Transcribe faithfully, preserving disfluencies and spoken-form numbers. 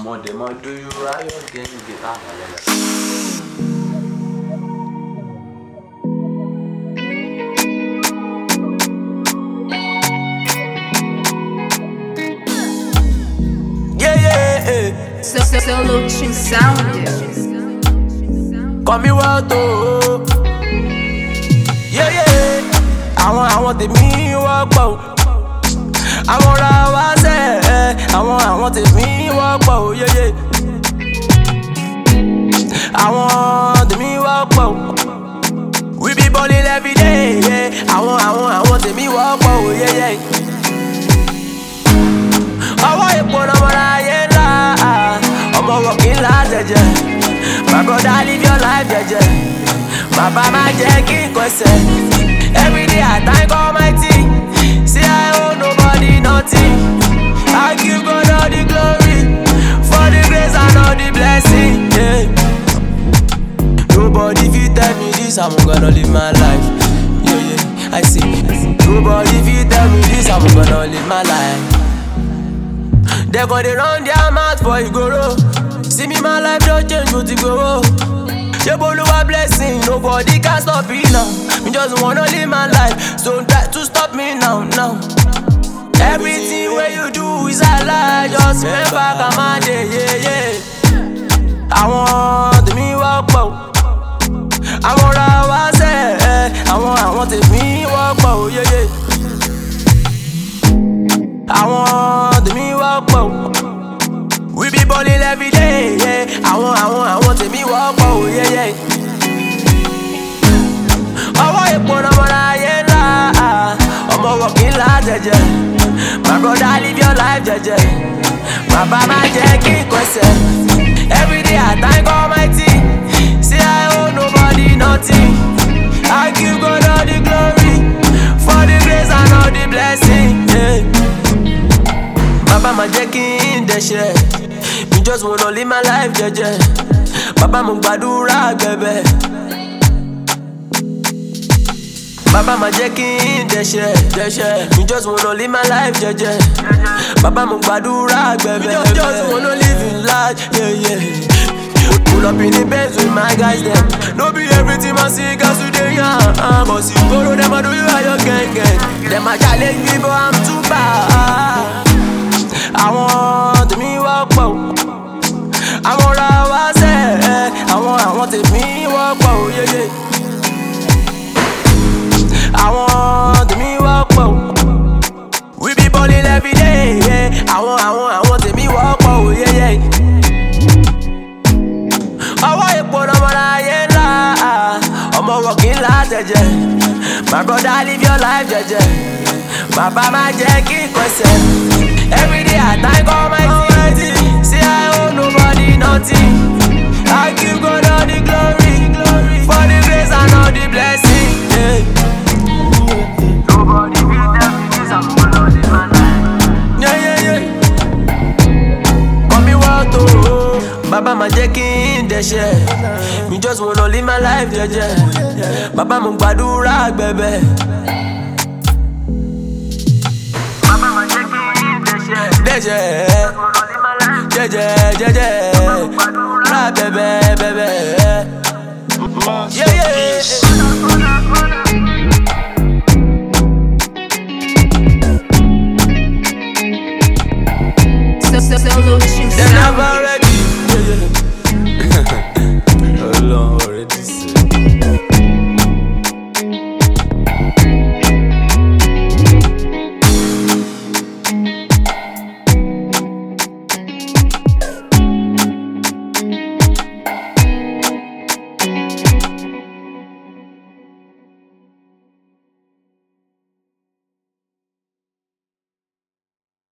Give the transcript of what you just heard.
More them more do you riot gang get out Yeah, yeah, yeah. So, so, solution sound. Call me what oh. Yeah, yeah. Àwọn àwọn tèmi wọ́pọ̀ o. Àwọn ra wá sẹ́ àwọn àwọn tèmi wọ́pọ̀ o. Yeah, yeah. Àwọn tèmi wọ́pọ̀ o. We be ballin' every day. Yeah. Àwọn àwọn àwọn tèmi wọ́pọ̀ o. Yeah, yeah. Ọwọ́ epo lọmọ láyé ńlá. Ọmọ wọ̀kí ńlá jẹjẹ. My brother live your life jẹjẹ. Bàbá má jẹ́ kí n kọsẹ̀. Every day I thank Almighty. See I owe nobody nothing. I give God all the glory for the grace and all the blessing. Yeah. Nobody fit tell me this, I'm gonna live my life. Yeah, yeah, I see. Nobody fit tell me this, I'm gonna live my life. They go they run their mouth for Igoro. See me my life don't change but it go. Jeboluwa blessing, nobody can stop it now. Me just wanna live my life, so don't try to stop me now, now. Everything where you do is a lie, just remember come on day, yeah, yeah. I want me walk out. I want to was say, I want, I want to me walk out, yeah, yeah. I want me walk out. We be ballin' every day, yeah. I want, I want, I want to me walk out, yeah, yeah. Ọwọ́ epo lọmọ láyé ńlá. Ọmọ wọ̀kí ńlá jẹjẹ. My brother live your life jẹjẹ. Bàbá má jẹ́ kí n kọsẹ̀. Every day I thank Almighty. See I owe nobody nothing. I give God all the glory for the grace and all the blessing. Yeah. Bàbá má jẹ́ kí n dẹ̀ṣẹ̀. Me just wanna live my life jẹjẹ. Bàbá mo gbàdúrà gbẹ̀bẹ̀. Bàbá má jẹ́ kí n dẹ̀ṣẹ̀, dẹ̀ṣẹ̀. Me just wanna live my life jẹjẹ. Bàbá mo gbàdúrà gbẹ̀bẹ̀. Me just, just wanna live in life, yeah, yeah. Pull up in the Benz with my guys them. No be everything I see cause today, yeah. But see Goro them a do you how you gang gang. Them a challenge me but I'm too bad. I want me walk out. I want to was say, I want, I want to me walk out, yeah, yeah. I want me walk out. We be ballin' every day, yeah. I want, I want, I want to me walk out, yeah, yeah. Ọwọ́ epo lọmọ láyé ńlá. Ọmọ wọ̀kí ńlá jẹjẹ. My brother live your life jẹjẹ. Bàbá má jẹ́ kí n kọsẹ̀. Every day I thank Almighty. See I owe nobody nothing. I give God all the glory for the grace and all the blessing. Yeah. Nobody will tell me this, I'm gonna live my life. Yeah, yeah, yeah. Call me what oh. Bàbá má jẹ́ kí n dẹ̀ṣẹ̀. Me just wanna live my life jẹjẹ. Bàbá mo gbàdúrà gbẹ̀bẹ̀. Bàbá má jẹ́ kí n dẹ̀ṣẹ̀. Dẹ̀ṣẹ̀. Jẹjẹ, jẹjẹ. Ra bẹ̀bẹ̀, bẹ̀bẹ̀. Yeah, yeah. So, so, solution They sound. never